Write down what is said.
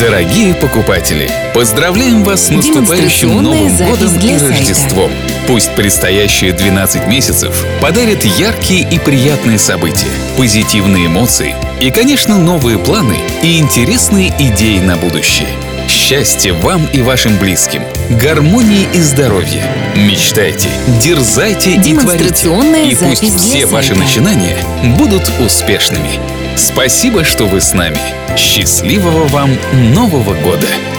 Дорогие покупатели, поздравляем вас с наступающим Новым годом и Рождеством. Пусть предстоящие 12 месяцев подарят яркие и приятные события, позитивные эмоции и, конечно, новые планы и интересные идеи на будущее. Счастья вам и вашим близким, гармонии и здоровья. Мечтайте, дерзайте и творите. И пусть все ваши начинания будут успешными. Спасибо, что вы с нами. Счастливого вам Нового года!